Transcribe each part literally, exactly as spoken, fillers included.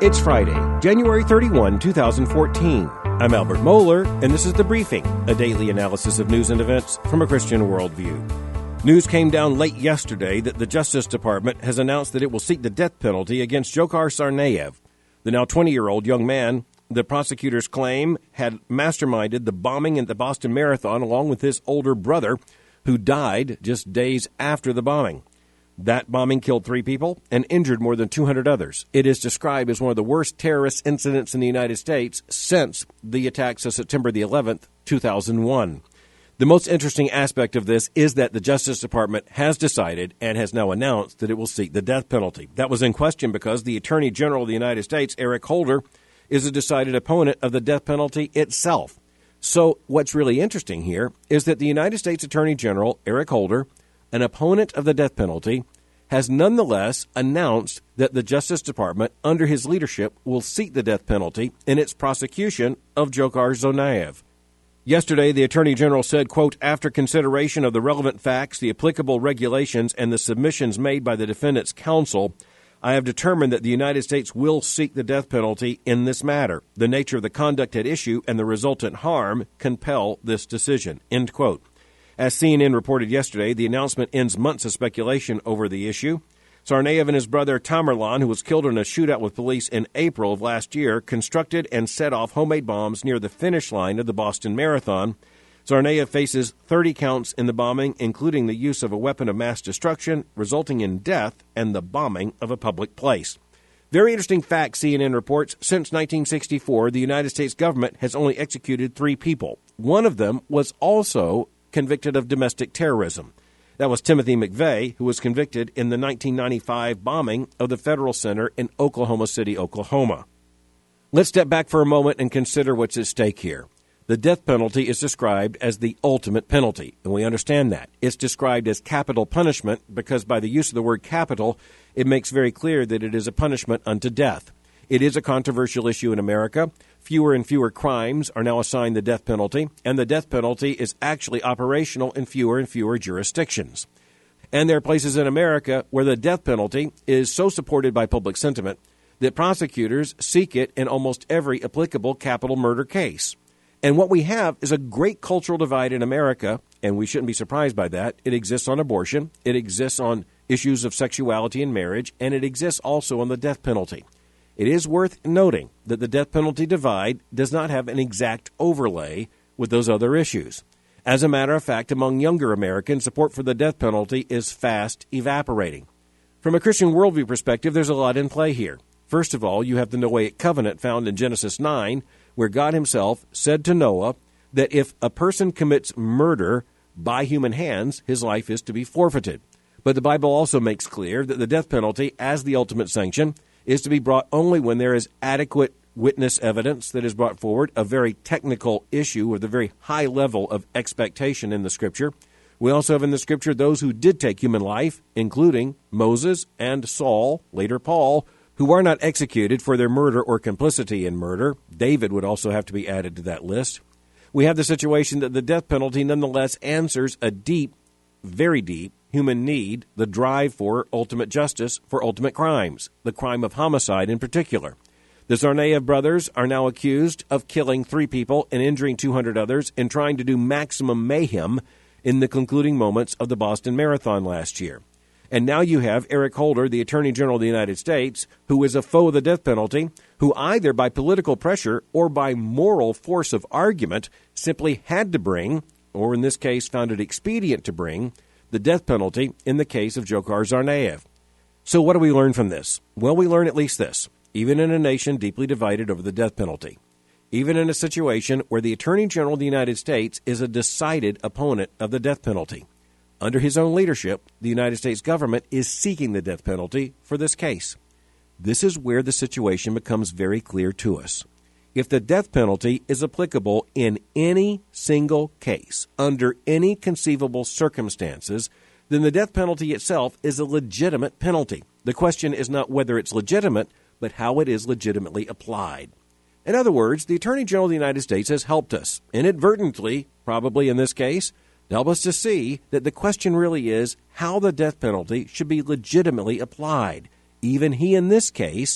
It's Friday, January thirty-first, twenty fourteen. I'm Albert Mohler, and this is The Briefing, a daily analysis of news and events from a Christian worldview. News came down late yesterday that the Justice Department has announced that it will seek the death penalty against Dzhokhar Tsarnaev, the now twenty-year-old young man the prosecutors claim had masterminded the bombing at the Boston Marathon along with his older brother, who died just days after the bombing. That bombing killed three people and injured more than two hundred others. It is described as one of the worst terrorist incidents in the United States since the attacks of September the eleventh, two thousand one. The most interesting aspect of this is that the Justice Department has decided and has now announced that it will seek the death penalty. That was in question because the Attorney General of the United States, Eric Holder, is a decided opponent of the death penalty itself. So what's really interesting here is that the United States Attorney General, Eric Holder, an opponent of the death penalty, has nonetheless announced that the Justice Department, under his leadership, will seek the death penalty in its prosecution of Dzhokhar Tsarnaev. Yesterday, the Attorney General said, quote, after consideration of the relevant facts, the applicable regulations, and the submissions made by the defendant's counsel, I have determined that the United States will seek the death penalty in this matter. The nature of the conduct at issue and the resultant harm compel this decision, end quote. As C N N reported yesterday, the announcement ends months of speculation over the issue. Tsarnaev and his brother Tamerlan, who was killed in a shootout with police in April of last year, constructed and set off homemade bombs near the finish line of the Boston Marathon. Tsarnaev faces thirty counts in the bombing, including the use of a weapon of mass destruction, resulting in death and the bombing of a public place. Very interesting fact, C N N reports, since nineteen sixty-four, the United States government has only executed three people. One of them was also convicted of domestic terrorism. That was Timothy McVeigh, who was convicted in the nineteen ninety-five bombing of the Federal Center in Oklahoma City, Oklahoma. Let's step back for a moment and consider what's at stake here. The death penalty is described as the ultimate penalty, and we understand that. It's described as capital punishment because by the use of the word capital, it makes very clear that it is a punishment unto death. It is a controversial issue in America. Fewer and fewer crimes are now assigned the death penalty, and the death penalty is actually operational in fewer and fewer jurisdictions. And there are places in America where the death penalty is so supported by public sentiment that prosecutors seek it in almost every applicable capital murder case. And what we have is a great cultural divide in America, and we shouldn't be surprised by that. It exists on abortion, it exists on issues of sexuality and marriage, and it exists also on the death penalty. It is worth noting that the death penalty divide does not have an exact overlay with those other issues. As a matter of fact, among younger Americans, support for the death penalty is fast evaporating. From a Christian worldview perspective, there's a lot in play here. First of all, you have the Noahic covenant found in Genesis nine, where God himself said to Noah that if a person commits murder by human hands, his life is to be forfeited. But the Bible also makes clear that the death penalty, as the ultimate sanction, is to be brought only when there is adequate witness evidence that is brought forward, a very technical issue with a very high level of expectation in the Scripture. We also have in the Scripture those who did take human life, including Moses and Saul, later Paul, who are not executed for their murder or complicity in murder. David would also have to be added to that list. We have the situation that the death penalty nonetheless answers a deep, very deep, human need, the drive for ultimate justice for ultimate crimes, the crime of homicide in particular. The Tsarnaev brothers are now accused of killing three people and injuring two hundred others and trying to do maximum mayhem in the concluding moments of the Boston Marathon last year. And now you have Eric Holder, the Attorney General of the United States, who is a foe of the death penalty, who either by political pressure or by moral force of argument simply had to bring, or in this case found it expedient to bring, the death penalty in the case of Dzhokhar Tsarnaev. So what do we learn from this? Well, we learn at least this. Even in a nation deeply divided over the death penalty, even in a situation where the Attorney General of the United States is a decided opponent of the death penalty, under his own leadership, the United States government is seeking the death penalty for this case. This is where the situation becomes very clear to us. If the death penalty is applicable in any single case, under any conceivable circumstances, then the death penalty itself is a legitimate penalty. The question is not whether it's legitimate, but how it is legitimately applied. In other words, the Attorney General of the United States has helped us, inadvertently, probably in this case, to help us to see that the question really is how the death penalty should be legitimately applied. Even he, in this case,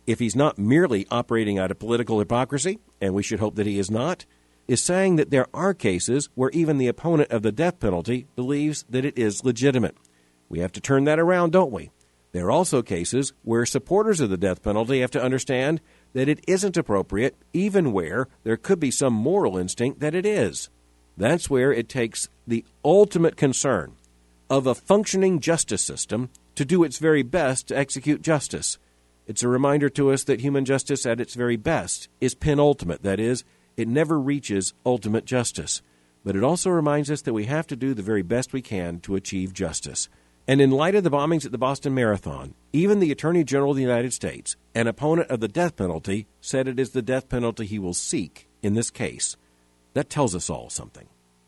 if he's not merely operating out of political hypocrisy, and we should hope that he is not, is saying that there are cases where even the opponent of the death penalty believes that it is legitimate. We have to turn that around, don't we? There are also cases where supporters of the death penalty have to understand that it isn't appropriate, even where there could be some moral instinct that it is. That's where it takes the ultimate concern of a functioning justice system to do its very best to execute justice. It's a reminder to us that human justice at its very best is penultimate. That is, it never reaches ultimate justice. But it also reminds us that we have to do the very best we can to achieve justice. And in light of the bombings at the Boston Marathon, even the Attorney General of the United States, an opponent of the death penalty, said it is the death penalty he will seek in this case. That tells us all something.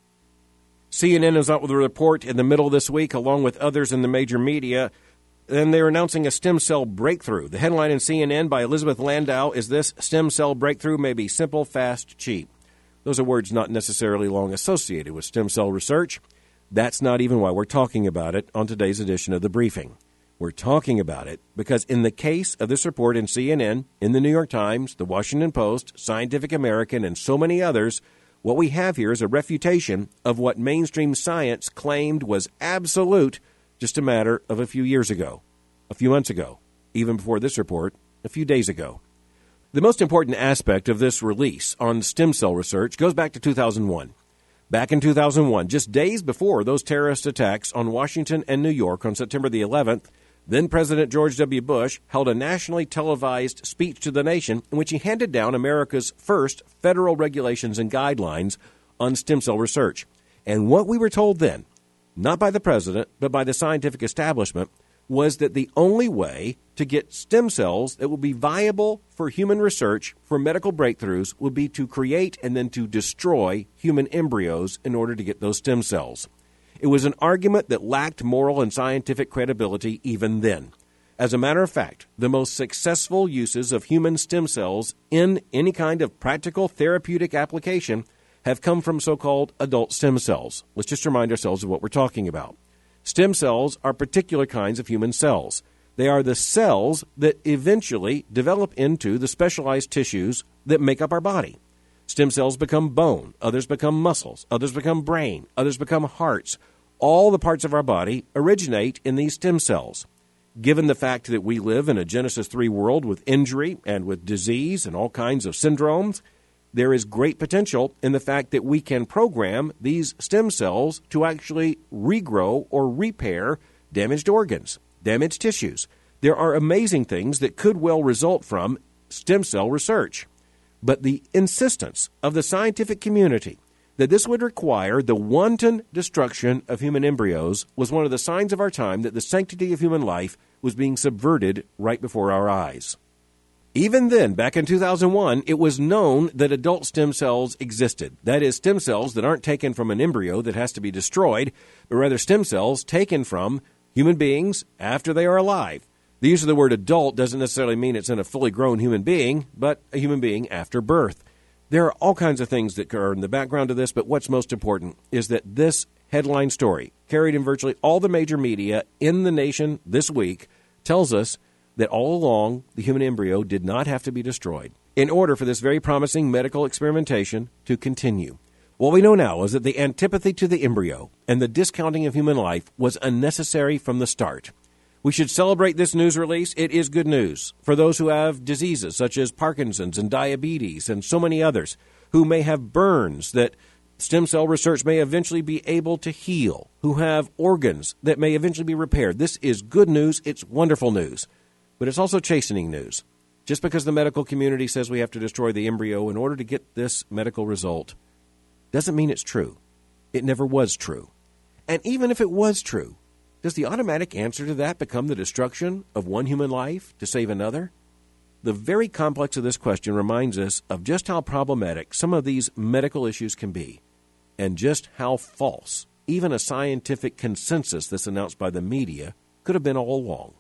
C N N is out with a report in the middle of this week, along with others in the major media, and they're announcing a stem cell breakthrough. The headline in C N N by Elizabeth Landau is this: stem cell breakthrough may be simple, fast, cheap. Those are words not necessarily long associated with stem cell research. That's not even why we're talking about it on today's edition of The Briefing. We're talking about it because in the case of this report in C N N, in the New York Times, the Washington Post, Scientific American, and so many others, what we have here is a refutation of what mainstream science claimed was absolute just a matter of a few years ago, a few months ago, even before this report, a few days ago. The most important aspect of this release on stem cell research goes back to two thousand one. Back in two thousand one, just days before those terrorist attacks on Washington and New York on September the eleventh, then-President George W. Bush held a nationally televised speech to the nation in which he handed down America's first federal regulations and guidelines on stem cell research. And what we were told then, not by the president, but by the scientific establishment, was that the only way to get stem cells that would be viable for human research for medical breakthroughs would be to create and then to destroy human embryos in order to get those stem cells. It was an argument that lacked moral and scientific credibility even then. As a matter of fact, the most successful uses of human stem cells in any kind of practical therapeutic application have come from so-called adult stem cells. Let's just remind ourselves of what we're talking about. Stem cells are particular kinds of human cells. They are the cells that eventually develop into the specialized tissues that make up our body. Stem cells become bone, others become muscles, others become brain, others become hearts. All the parts of our body originate in these stem cells. Given the fact that we live in a Genesis three world with injury and with disease and all kinds of syndromes, there is great potential in the fact that we can program these stem cells to actually regrow or repair damaged organs, damaged tissues. There are amazing things that could well result from stem cell research. But the insistence of the scientific community that this would require the wanton destruction of human embryos was one of the signs of our time that the sanctity of human life was being subverted right before our eyes. Even then, back in two thousand one, it was known that adult stem cells existed. That is, stem cells that aren't taken from an embryo that has to be destroyed, but rather stem cells taken from human beings after they are alive. The use of the word adult doesn't necessarily mean it's in a fully grown human being, but a human being after birth. There are all kinds of things that are in the background of this, but what's most important is that this headline story, carried in virtually all the major media in the nation this week, tells us that all along the human embryo did not have to be destroyed in order for this very promising medical experimentation to continue. What we know now is that the antipathy to the embryo and the discounting of human life was unnecessary from the start. We should celebrate this news release. It is good news for those who have diseases such as Parkinson's and diabetes and so many others, who may have burns that stem cell research may eventually be able to heal, who have organs that may eventually be repaired. This is good news. It's wonderful news. But it's also chastening news. Just because the medical community says we have to destroy the embryo in order to get this medical result doesn't mean it's true. It never was true. And even if it was true, does the automatic answer to that become the destruction of one human life to save another? The very complex of this question reminds us of just how problematic some of these medical issues can be, and just how false even a scientific consensus that's announced by the media could have been all along.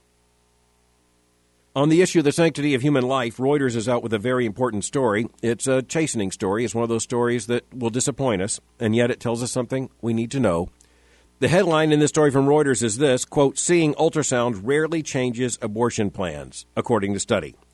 On the issue of the sanctity of human life, Reuters is out with a very important story. It's a chastening story. It's one of those stories that will disappoint us, and yet it tells us something we need to know. The headline in this story from Reuters is this, quote, "Seeing ultrasound rarely changes abortion plans, according to study."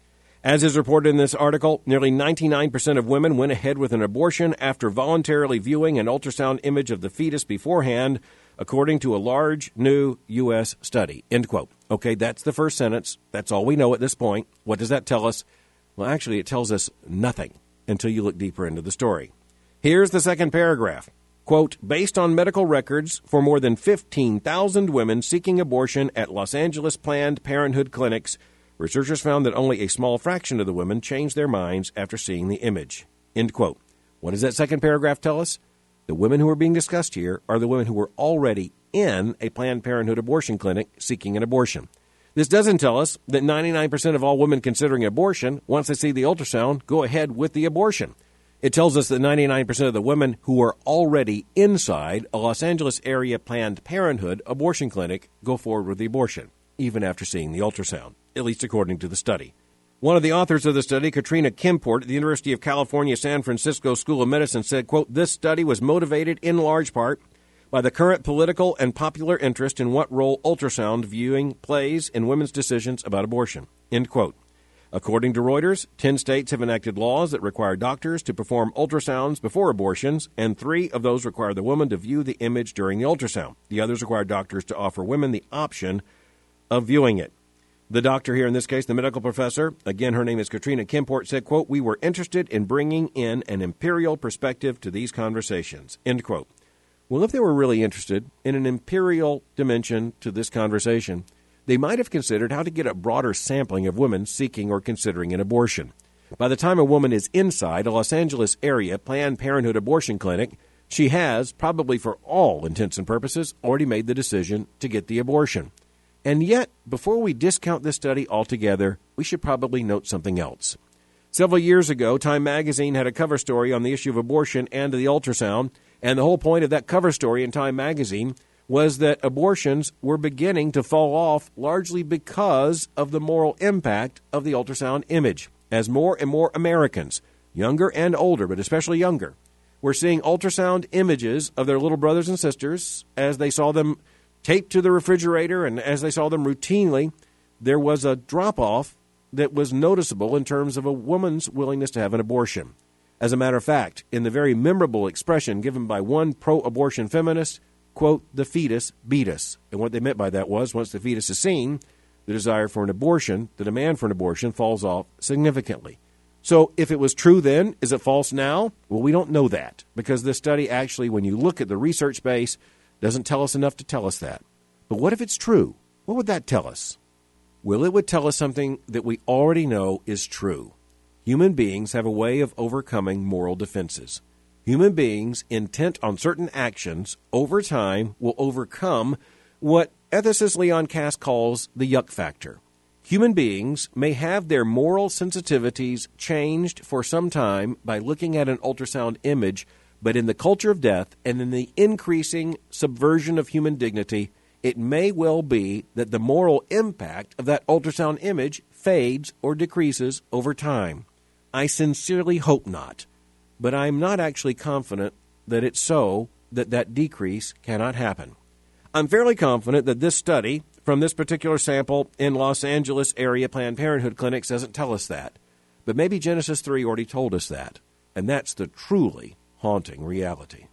As is reported in this article, nearly ninety-nine percent of women went ahead with an abortion after voluntarily viewing an ultrasound image of the fetus beforehand, according to a large new U S study. End quote. Okay, that's the first sentence. That's all we know at this point. What does that tell us? Well, actually, it tells us nothing until you look deeper into the story. Here's the second paragraph. Quote, based on medical records for more than fifteen thousand women seeking abortion at Los Angeles Planned Parenthood clinics, researchers found that only a small fraction of the women changed their minds after seeing the image. End quote. What does that second paragraph tell us? The women who are being discussed here are the women who were already in a Planned Parenthood abortion clinic seeking an abortion. This doesn't tell us that ninety-nine percent of all women considering abortion, once they see the ultrasound, go ahead with the abortion. It tells us that ninety-nine percent of the women who are already inside a Los Angeles area Planned Parenthood abortion clinic go forward with the abortion, even after seeing the ultrasound, at least according to the study. One of the authors of the study, Katrina Kimport at the University of California, San Francisco School of Medicine, said, quote, this study was motivated in large part by the current political and popular interest in what role ultrasound viewing plays in women's decisions about abortion, end quote. According to Reuters, ten states have enacted laws that require doctors to perform ultrasounds before abortions, and three of those require the woman to view the image during the ultrasound. The others require doctors to offer women the option of viewing it. The doctor here, in this case, the medical professor, again, her name is Katrina Kimport, said, quote, we were interested in bringing in an imperial perspective to these conversations, end quote. Well, if they were really interested in an imperial dimension to this conversation, they might have considered how to get a broader sampling of women seeking or considering an abortion. By the time a woman is inside a Los Angeles area Planned Parenthood abortion clinic, she has, probably for all intents and purposes, already made the decision to get the abortion. And yet, before we discount this study altogether, we should probably note something else. Several years ago, Time magazine had a cover story on the issue of abortion and the ultrasound, and the whole point of that cover story in Time magazine was that abortions were beginning to fall off largely because of the moral impact of the ultrasound image. As more and more Americans, younger and older, but especially younger, were seeing ultrasound images of their little brothers and sisters as they saw them taped to the refrigerator and as they saw them routinely, there was a drop-off that was noticeable in terms of a woman's willingness to have an abortion. As a matter of fact, in the very memorable expression given by one pro-abortion feminist, quote, the fetus beat us. And what they meant by that was, once the fetus is seen, the desire for an abortion, the demand for an abortion, falls off significantly. So if it was true then, is it false now? Well, we don't know that, because this study actually, when you look at the research base, doesn't tell us enough to tell us that. But what if it's true? What would that tell us? Well, it would tell us something that we already know is true. Human beings have a way of overcoming moral defenses. Human beings intent on certain actions over time will overcome what ethicist Leon Kass calls the yuck factor. Human beings may have their moral sensitivities changed for some time by looking at an ultrasound image, but in the culture of death and in the increasing subversion of human dignity, it may well be that the moral impact of that ultrasound image fades or decreases over time. I sincerely hope not. But I'm not actually confident that it's so, that that decrease cannot happen. I'm fairly confident that this study from this particular sample in Los Angeles area Planned Parenthood clinics doesn't tell us that. But maybe Genesis three already told us that. And that's the truly haunting reality.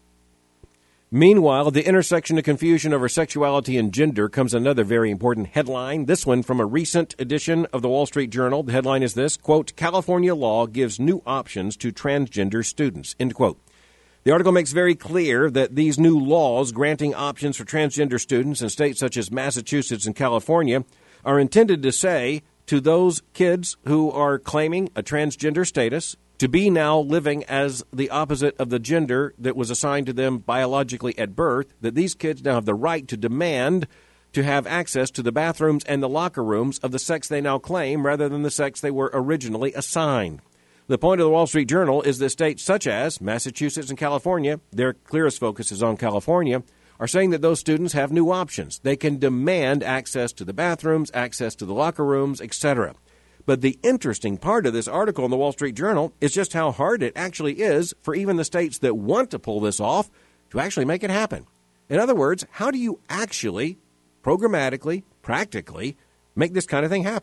Meanwhile, at the intersection of confusion over sexuality and gender comes another very important headline, this one from a recent edition of the Wall Street Journal. The headline is this, quote, California law gives new options to transgender students, end quote. The article makes very clear that these new laws granting options for transgender students in states such as Massachusetts and California are intended to say to those kids who are claiming a transgender status to be now living as the opposite of the gender that was assigned to them biologically at birth, that these kids now have the right to demand to have access to the bathrooms and the locker rooms of the sex they now claim rather than the sex they were originally assigned. The point of the Wall Street Journal is that states such as Massachusetts and California, their clearest focus is on California, are saying that those students have new options. They can demand access to the bathrooms, access to the locker rooms, et cetera. But the interesting part of this article in the Wall Street Journal is just how hard it actually is for even the states that want to pull this off to actually make it happen. In other words, how do you actually, programmatically, practically, make this kind of thing happen?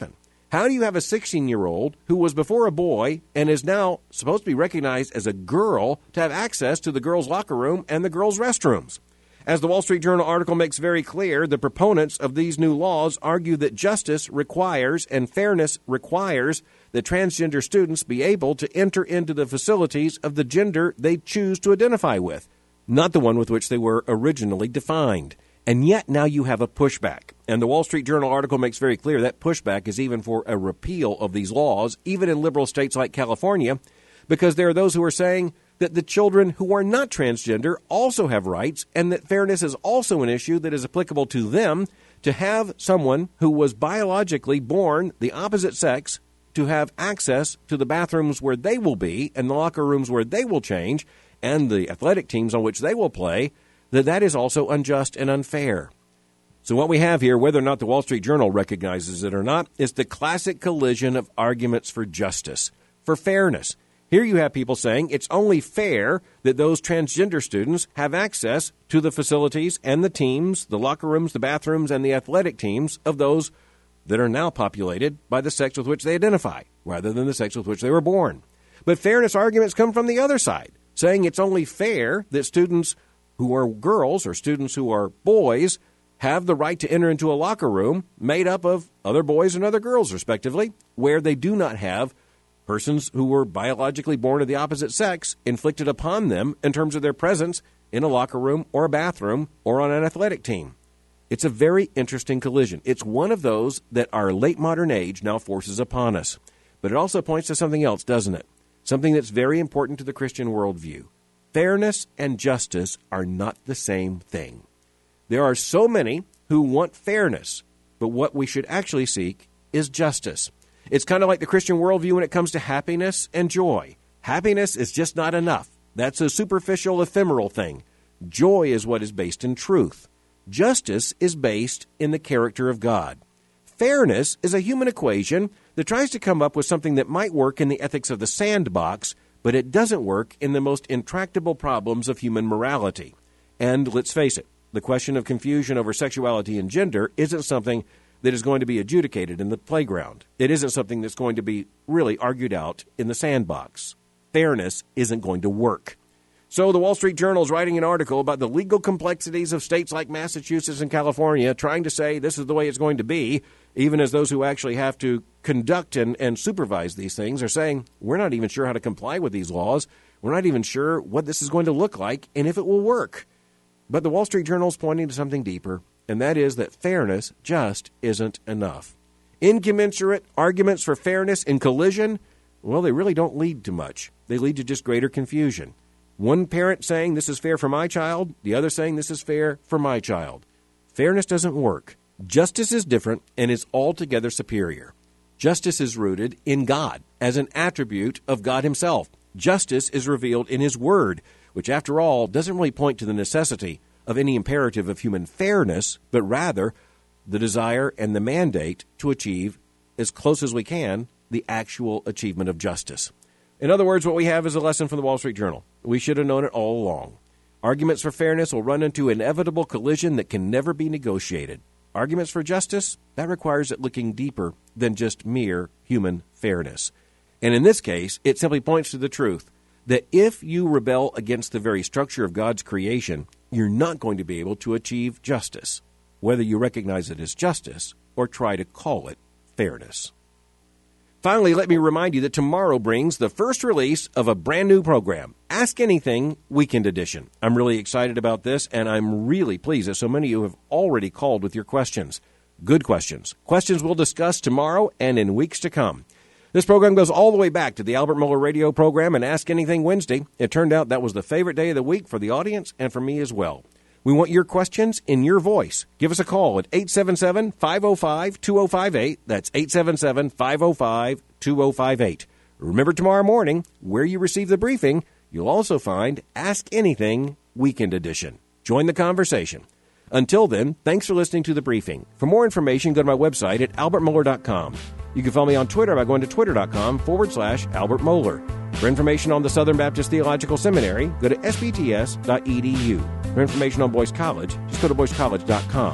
How do you have a sixteen-year-old who was before a boy and is now supposed to be recognized as a girl to have access to the girls' locker room and the girls' restrooms? As the Wall Street Journal article makes very clear, the proponents of these new laws argue that justice requires and fairness requires that transgender students be able to enter into the facilities of the gender they choose to identify with, not the one with which they were originally defined. And yet now you have a pushback. And the Wall Street Journal article makes very clear that pushback is even for a repeal of these laws, even in liberal states like California, because there are those who are saying that the children who are not transgender also have rights and that fairness is also an issue that is applicable to them to have someone who was biologically born the opposite sex to have access to the bathrooms where they will be and the locker rooms where they will change and the athletic teams on which they will play, that that is also unjust and unfair. So what we have here, whether or not the Wall Street Journal recognizes it or not, is the classic collision of arguments for justice, for fairness. Here you have people saying it's only fair that those transgender students have access to the facilities and the teams, the locker rooms, the bathrooms, and the athletic teams of those that are now populated by the sex with which they identify, rather than the sex with which they were born. But fairness arguments come from the other side, saying it's only fair that students who are girls or students who are boys have the right to enter into a locker room made up of other boys and other girls, respectively, where they do not have persons who were biologically born of the opposite sex inflicted upon them in terms of their presence in a locker room or a bathroom or on an athletic team. It's a very interesting collision. It's one of those that our late modern age now forces upon us. But it also points to something else, doesn't it? Something that's very important to the Christian worldview. Fairness and justice are not the same thing. There are so many who want fairness, but what we should actually seek is justice. It's kind of like the Christian worldview when it comes to happiness and joy. Happiness is just not enough. That's a superficial, ephemeral thing. Joy is what is based in truth. Justice is based in the character of God. Fairness is a human equation that tries to come up with something that might work in the ethics of the sandbox, but it doesn't work in the most intractable problems of human morality. And let's face it, the question of confusion over sexuality and gender isn't something that is going to be adjudicated in the playground. It isn't something that's going to be really argued out in the sandbox. Fairness isn't going to work. So the Wall Street Journal is writing an article about the legal complexities of states like Massachusetts and California, trying to say this is the way it's going to be, even as those who actually have to conduct and, and supervise these things are saying, we're not even sure how to comply with these laws. We're not even sure what this is going to look like and if it will work. But the Wall Street Journal is pointing to something deeper, and that is that fairness just isn't enough. Incommensurate arguments for fairness in collision, well, they really don't lead to much. They lead to just greater confusion. One parent saying this is fair for my child, the other saying this is fair for my child. Fairness doesn't work. Justice is different and is altogether superior. Justice is rooted in God as an attribute of God himself. Justice is revealed in his word, which after all doesn't really point to the necessity of any imperative of human fairness, but rather the desire and the mandate to achieve, as close as we can, the actual achievement of justice. In other words, what we have is a lesson from the Wall Street Journal. We should have known it all along. Arguments for fairness will run into inevitable collision that can never be negotiated. Arguments for justice, that requires it looking deeper than just mere human fairness. And in this case, it simply points to the truth that if you rebel against the very structure of God's creation, you're not going to be able to achieve justice, whether you recognize it as justice or try to call it fairness. Finally, let me remind you that tomorrow brings the first release of a brand new program, Ask Anything Weekend Edition. I'm really excited about this, and I'm really pleased that so many of you have already called with your questions. Good questions. Questions we'll discuss tomorrow and in weeks to come. This program goes all the way back to the Albert Mohler radio program and Ask Anything Wednesday. It turned out that was the favorite day of the week for the audience and for me as well. We want your questions in your voice. Give us a call at eight seven seven, five oh five, two oh five eight. That's eight seven seven, five oh five, two oh five eight. Remember, tomorrow morning, where you receive the briefing, you'll also find Ask Anything Weekend Edition. Join the conversation. Until then, thanks for listening to the briefing. For more information, go to my website at albert mohler dot com. You can follow me on Twitter by going to twitter.com forward slash Albert Mohler. For information on the Southern Baptist Theological Seminary, go to s b t s dot e d u. For information on Boyce College, just go to boyce college dot com.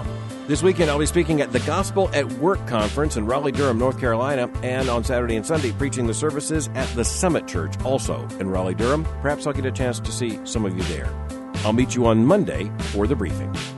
This weekend, I'll be speaking at the Gospel at Work Conference in Raleigh-Durham, North Carolina, and on Saturday and Sunday, preaching the services at the Summit Church, also in Raleigh-Durham. Perhaps I'll get a chance to see some of you there. I'll meet you on Monday for the briefing.